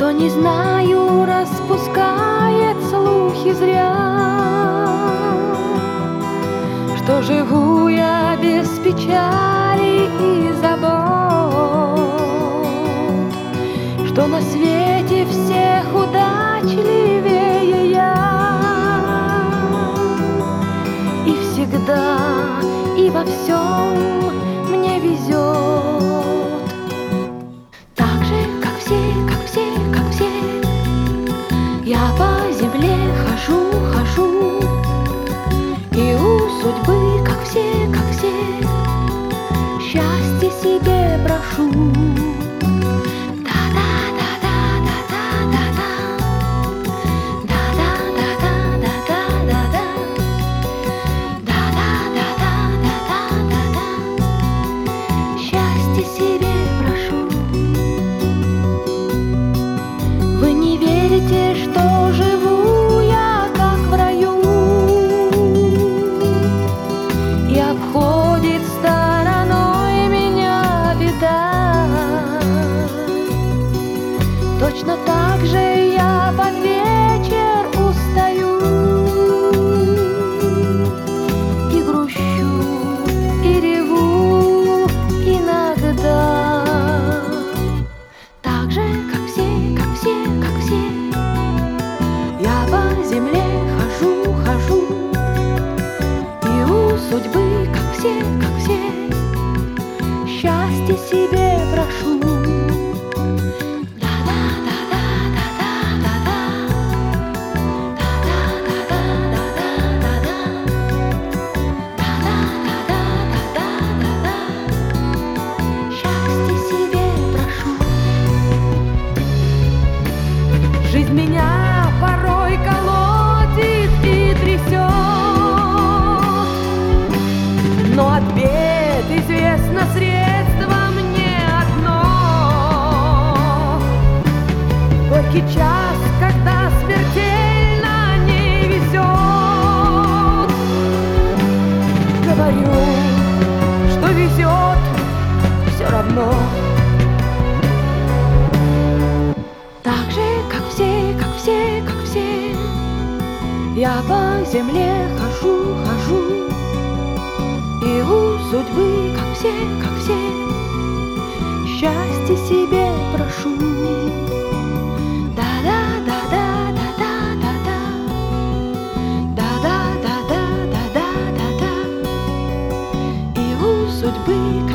Что не знаю, распускает слухи зря, что живу я без печали и забот, что на свете всех удачливее я, и всегда и во всем мне везет. Так же, как все, как все, как все, я по земле хожу, хожу, и у судьбы, как все, счастье себе прошу. Счастье себе прошу. Вы не верите, что живу я как в раю, и обходит стороной меня беда. Точно так же я под вечер устаю и грущу, и реву иногда. Так же, как все, я по земле хожу, хожу, и у судьбы, как все, счастье себе прошу. Счастье себе прошу. Жизнь меня порой колотит и трясет, но от бед известно средство мне одно. Горький час, когда смертельно не везет, говорю, что везет все равно. Так же, как все, я по земле хожу, хожу, и у судьбы, как все, счастье себе прошу. И у судьбы,